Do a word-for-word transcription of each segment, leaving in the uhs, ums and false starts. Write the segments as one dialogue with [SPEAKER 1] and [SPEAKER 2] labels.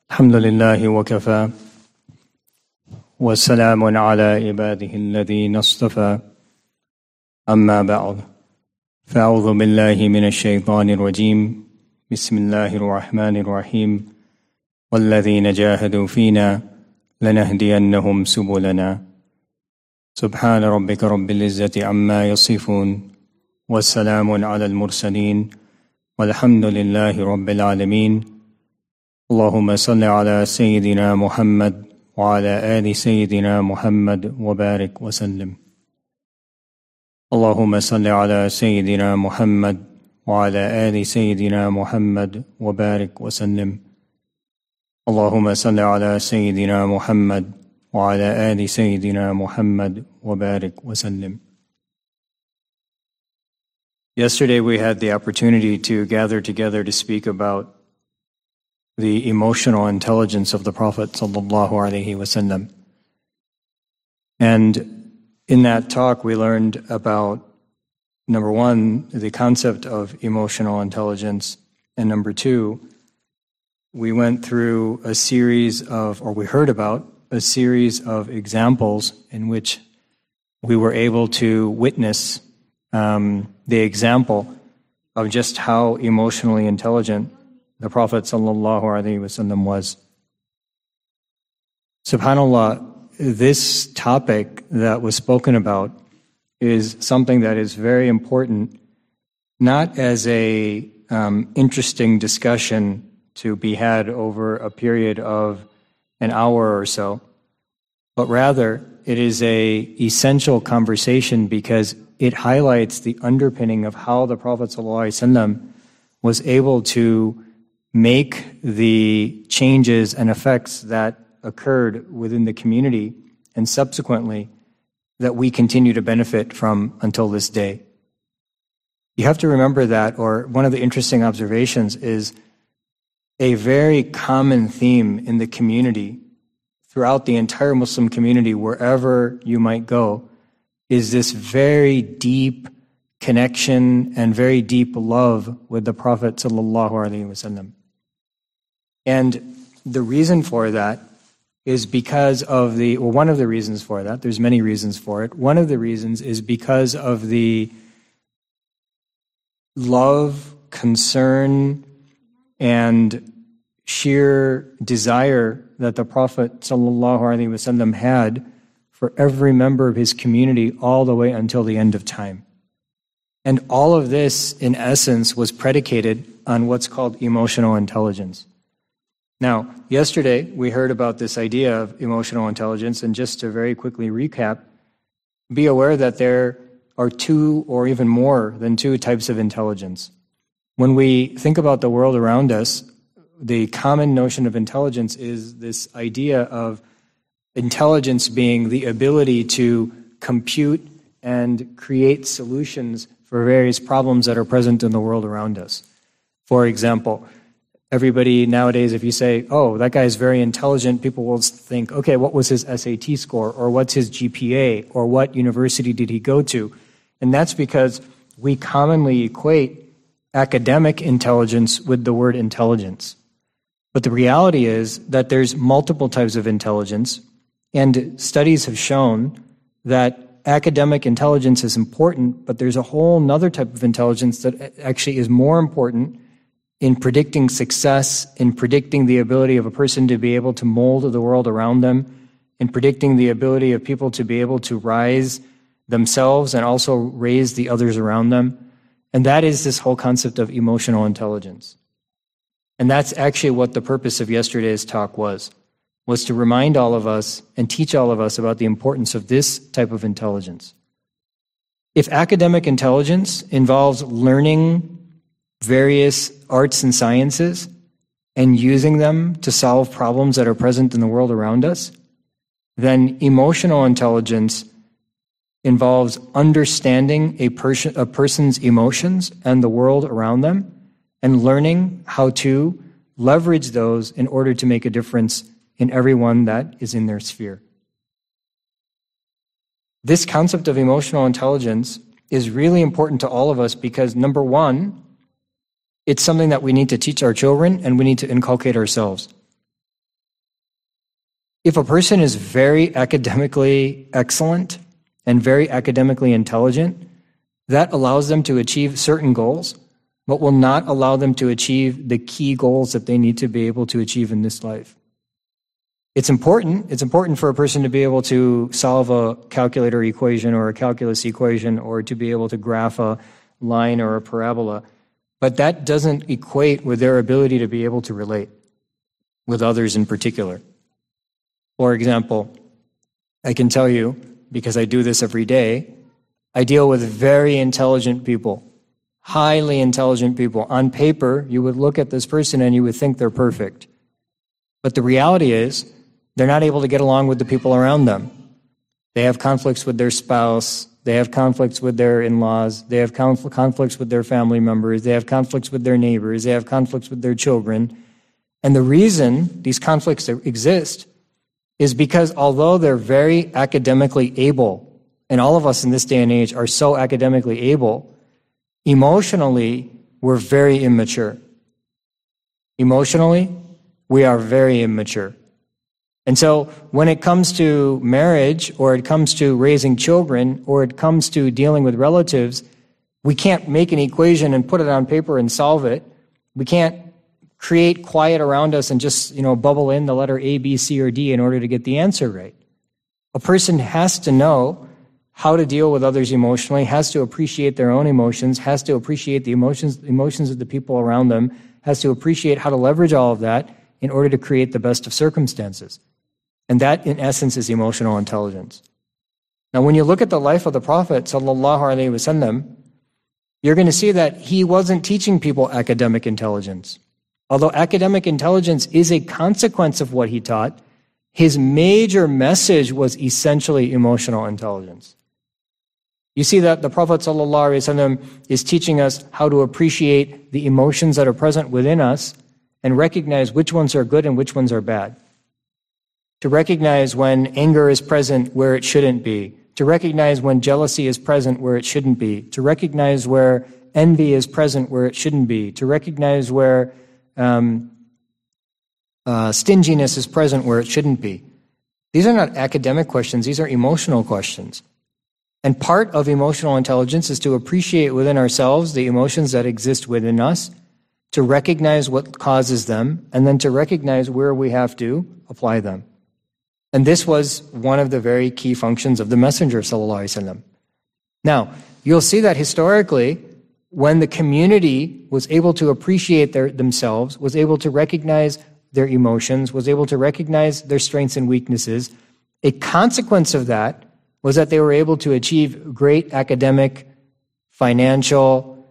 [SPEAKER 1] الحمد لله وكفى وسلام على عباده الذين اصطفى أما بعد فأعوذ بالله من الشيطان الرجيم بسم الله الرحمن الرحيم والذين جاهدوا فينا لنهدينهم سبلنا سبحان ربك رب العزة عما يصفون والسلام على المرسلين والحمد لله رب العالمين اللهم صل على سيدنا محمد وعلى آل سيدنا محمد وبارك وسلم اللهم صل على سيدنا محمد وعلى آل سيدنا محمد وبارك وسلم اللهم صل على سيدنا محمد وعلى آل سيدنا محمد وبارك وسلم. Yesterday we had the opportunity to gather together to speak about the emotional intelligence of the Prophet sallallahu alaihi wasallam. And in that talk we learned about, number one, the concept of emotional intelligence, and number two, we went through a series of, or we heard about a series of examples in which we were able to witness um, the example of just how emotionally intelligent the Prophet sallallahu alaihi wasallam was. SubhanAllah, this topic that was spoken about is something that is very important, not as a um, interesting discussion to be had over a period of an hour or so, but rather it is a essential conversation because it highlights the underpinning of how the Prophet ﷺ was able to make the changes and effects that occurred within the community and subsequently that we continue to benefit from until this day. You have to remember that, or one of the interesting observations is a very common theme in the community throughout the entire Muslim community, wherever you might go, is this very deep connection and very deep love with the Prophet sallallahu alaihi wasallam. And the reason for that is because of the, well, one of the reasons for that, there's many reasons for it. One of the reasons is because of the love, concern, and sheer desire that the Prophet sallallahu alaihi wasallam had for every member of his community all the way until the end of time. And all of this, in essence, was predicated on what's called emotional intelligence. Now, yesterday we heard about this idea of emotional intelligence, and just to very quickly recap, be aware that there are two or even more than two types of intelligence. When we think about the world around us, the common notion of intelligence is this idea of intelligence being the ability to compute and create solutions for various problems that are present in the world around us. For example, everybody nowadays, if you say, oh, that guy is very intelligent, people will think, okay, what was his S A T score, or what's his G P A, or what university did he go to? And that's because we commonly equate academic intelligence with the word intelligence. But the reality is that there's multiple types of intelligence, and studies have shown that academic intelligence is important, but there's a whole other type of intelligence that actually is more important in predicting success, in predicting the ability of a person to be able to mold the world around them, in predicting the ability of people to be able to rise themselves and also raise the others around them. And that is this whole concept of emotional intelligence. And that's actually what the purpose of yesterday's talk was, was to remind all of us and teach all of us about the importance of this type of intelligence. If academic intelligence involves learning various arts and sciences and using them to solve problems that are present in the world around us, then emotional intelligence involves understanding a, pers- a person's emotions and the world around them and learning how to leverage those in order to make a difference in everyone that is in their sphere. This concept of emotional intelligence is really important to all of us because, number one, it's something that we need to teach our children and we need to inculcate ourselves. If a person is very academically excellent and very academically intelligent, that allows them to achieve certain goals, but will not allow them to achieve the key goals that they need to be able to achieve in this life. It's important. It's important for a person to be able to solve a calculator equation or a calculus equation or to be able to graph a line or a parabola, but that doesn't equate with their ability to be able to relate with others in particular. For example, I can tell you, because I do this every day, I deal with very intelligent people, highly intelligent people. On paper, you would look at this person and you would think they're perfect. But the reality is, they're not able to get along with the people around them. They have conflicts with their spouse. They have conflicts with their in-laws. They have conf- conflicts with their family members. They have conflicts with their neighbors. They have conflicts with their children. And the reason these conflicts exist is because although they're very academically able, and all of us in this day and age are so academically able, emotionally, we're very immature. Emotionally, we are very immature. And so when it comes to marriage, or it comes to raising children, or it comes to dealing with relatives, we can't make an equation and put it on paper and solve it. We can't create quiet around us and just, you know, bubble in the letter A, B, C, or D in order to get the answer right. A person has to know how to deal with others emotionally, has to appreciate their own emotions, has to appreciate the emotions, emotions of the people around them, has to appreciate how to leverage all of that in order to create the best of circumstances. And that, in essence, is emotional intelligence. Now, when you look at the life of the Prophet, sallallahu alaihi wasallam, you're going to see that he wasn't teaching people academic intelligence. Although academic intelligence is a consequence of what he taught, his major message was essentially emotional intelligence. You see that the Prophet ﷺ is teaching us how to appreciate the emotions that are present within us and recognize which ones are good and which ones are bad. To recognize when anger is present where it shouldn't be. To recognize when jealousy is present where it shouldn't be. To recognize where envy is present where it shouldn't be. To recognize where um, uh, stinginess is present where it shouldn't be. These are not academic questions. These are emotional questions. And part of emotional intelligence is to appreciate within ourselves the emotions that exist within us, to recognize what causes them, and then to recognize where we have to apply them. And this was one of the very key functions of the Messenger, sallallahu alaihi wasallam. Now, you'll see that historically, when the community was able to appreciate their, themselves, was able to recognize their emotions, was able to recognize their strengths and weaknesses, a consequence of that was that they were able to achieve great academic, financial,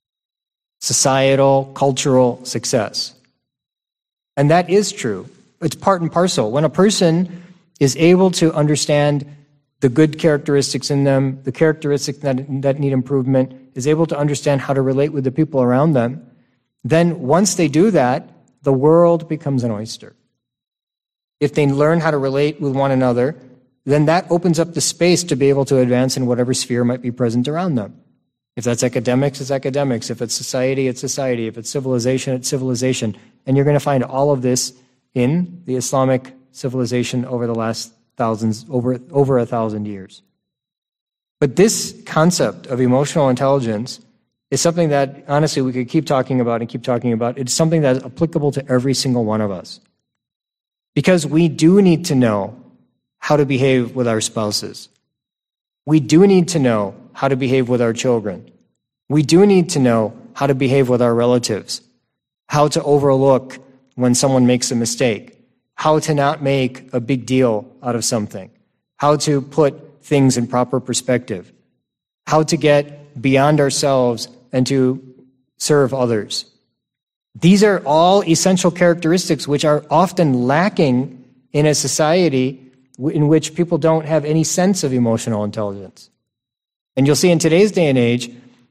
[SPEAKER 1] societal, cultural success. And that is true. It's part and parcel. When a person is able to understand the good characteristics in them, the characteristics that, that need improvement, is able to understand how to relate with the people around them, then once they do that, the world becomes an oyster. If they learn how to relate with one another, then that opens up the space to be able to advance in whatever sphere might be present around them. If that's academics, it's academics. If it's society, it's society. If it's civilization, it's civilization. And you're going to find all of this in the Islamic civilization over the last thousands, over, over a thousand years. But this concept of emotional intelligence is something that, honestly, we could keep talking about and keep talking about. It's something that is applicable to every single one of us. Because we do need to know how to behave with our spouses. We do need to know how to behave with our children. We do need to know how to behave with our relatives, how to overlook when someone makes a mistake, how to not make a big deal out of something, how to put things in proper perspective, how to get beyond ourselves and to serve others. These are all essential characteristics which are often lacking in a society in which people don't have any sense of emotional intelligence. And you'll see in today's day and age,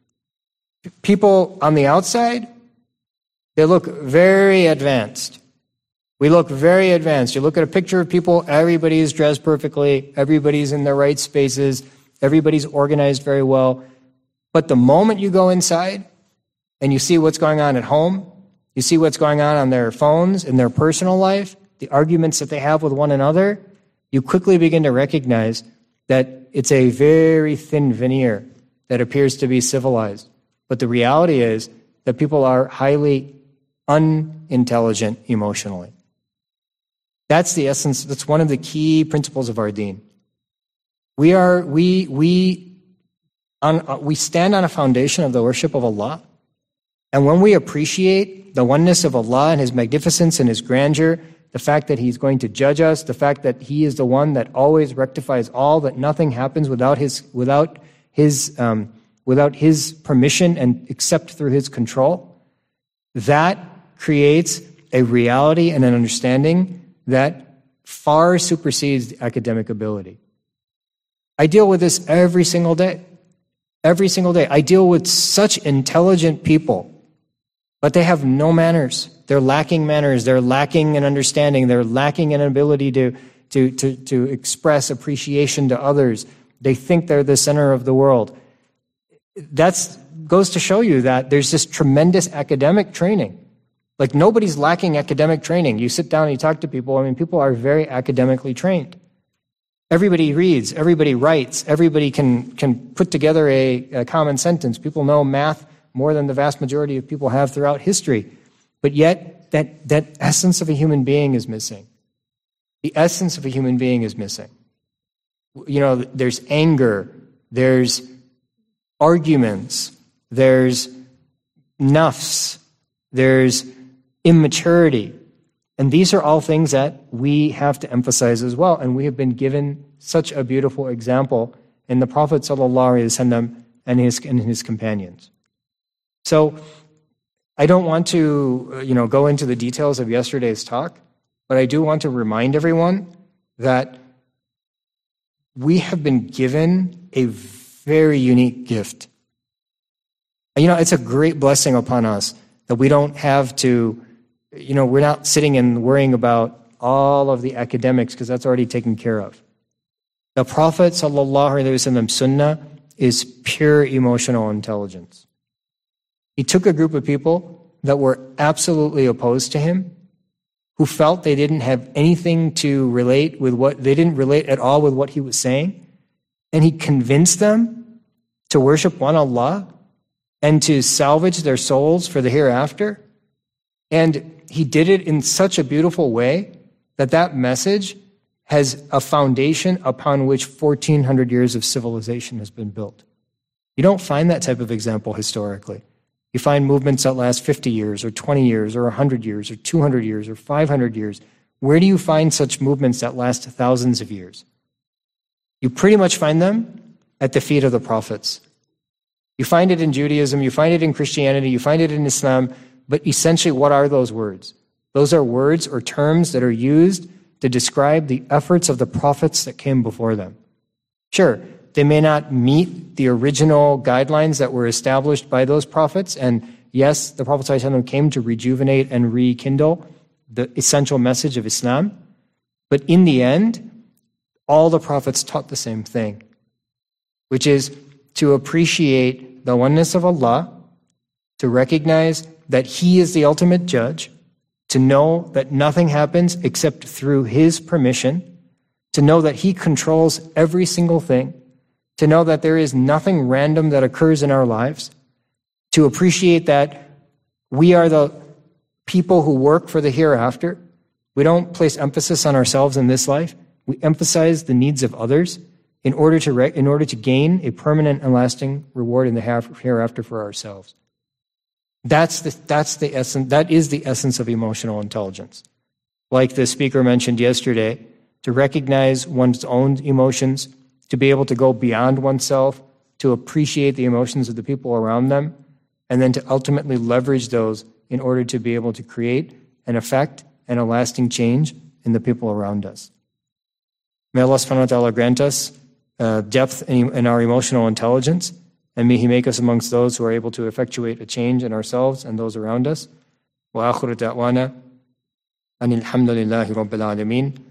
[SPEAKER 1] people on the outside, they look very advanced. We look very advanced. You look at a picture of people, everybody's dressed perfectly, everybody's in their right spaces, everybody's organized very well. But the moment you go inside and you see what's going on at home, you see what's going on on their phones, in their personal life, the arguments that they have with one another, you quickly begin to recognize that it's a very thin veneer that appears to be civilized. But the reality is that people are highly unintelligent emotionally. That's the essence, that's one of the key principles of our deen. We are, we, we, on, uh, we stand on a foundation of the worship of Allah. And when we appreciate the oneness of Allah and His magnificence and His grandeur, the fact that He's going to judge us, the fact that He is the one that always rectifies all, that nothing happens without His, without His, um, without His permission and except through His control, that creates a reality and an understanding that far supersedes academic ability. I deal with this every single day. Every single day. I deal with such intelligent people, but they have no manners. They're lacking manners. They're lacking an understanding. They're lacking an ability to, to, to, to express appreciation to others. They think they're the center of the world. That goes to show you that there's this tremendous academic training. Like, nobody's lacking academic training. You sit down and you talk to people. I mean, people are very academically trained. Everybody reads, everybody writes, everybody can, can put together a, a common sentence. People know math more than the vast majority of people have throughout history. But yet, that, that essence of a human being is missing. The essence of a human being is missing. You know, there's anger, there's arguments, there's nafs, there's immaturity. And these are all things that we have to emphasize as well. And we have been given such a beautiful example in the Prophet ﷺ and his, and his companions. So I don't want to, you know, go into the details of yesterday's talk, but I do want to remind everyone that we have been given a very unique gift. You know, it's a great blessing upon us that we don't have to, you know, we're not sitting and worrying about all of the academics because that's already taken care of. The Prophet ﷺ sunnah is pure emotional intelligence. He took a group of people that were absolutely opposed to him, who felt they didn't have anything to relate with what, they didn't relate at all with what he was saying, and he convinced them to worship one Allah and to salvage their souls for the hereafter. And he did it in such a beautiful way that that message has a foundation upon which fourteen hundred years of civilization has been built. You don't find that type of example historically. You find movements that last fifty years or twenty years or one hundred years or two hundred years or five hundred years. Where do you find such movements that last thousands of years? You pretty much find them at the feet of the prophets. You find it in Judaism, you find it in Christianity, you find it in Islam, but essentially what are those words? Those are words or terms that are used to describe the efforts of the prophets that came before them. Sure, they may not meet the original guidelines that were established by those prophets, and yes, the Prophet ﷺ came to rejuvenate and rekindle the essential message of Islam, but in the end, all the prophets taught the same thing, which is to appreciate the oneness of Allah, to recognize that He is the ultimate judge, to know that nothing happens except through His permission, to know that He controls every single thing, to know that there is nothing random that occurs in our lives, to appreciate that we are the people who work for the hereafter. We don't place emphasis on ourselves in this life. We emphasize the needs of others in order to re- in order to gain a permanent and lasting reward in the hereafter for ourselves. That's the that's the essence. That is the essence of emotional intelligence. Like the speaker mentioned yesterday, to recognize one's own emotions, to be able to go beyond oneself, to appreciate the emotions of the people around them, and then to ultimately leverage those in order to be able to create an effect and a lasting change in the people around us. May Allah subhanahu wa ta'ala grant us uh, depth in, in our emotional intelligence, and may He make us amongst those who are able to effectuate a change in ourselves and those around us. Wa akhiru da'wana anil hamdulillahi rabbil alameen.